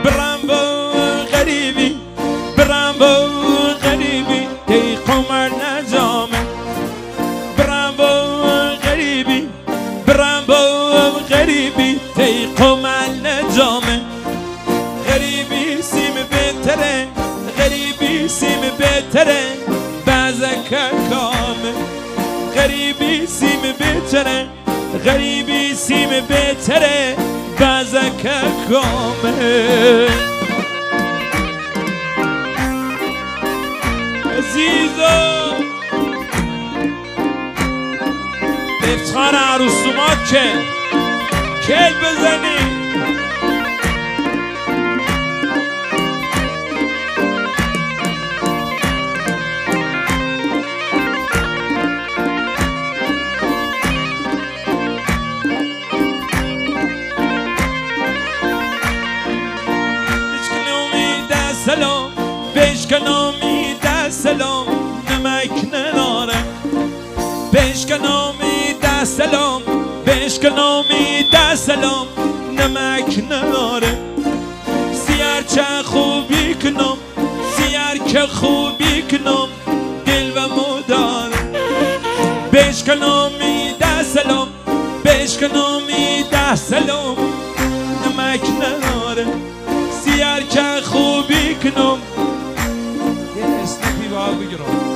برم با غریبی برم با غریبی تی قمر نجامه برم با غریبی برم با غریبی تی قمر نجامه غریبی سیم بهتره غریبی سیم بهتره بعضک کامه غریبی سیم بهتره غریبی سیم بهتره بعضک کامه عزیزا افتخار عروسومات که کل بزنی سلام بشکنامی ده سلام نمک نداره بشکنامی ده سلام بشکنامی ده سلام نمک نداره سیار چه خوبی کنم سیار که خوبی کنم دل و مداره بشکنامی ده سلام بشکنامی ده سلام نمک نداره سیار که خوبی کنم یه اسنپی با بگیرم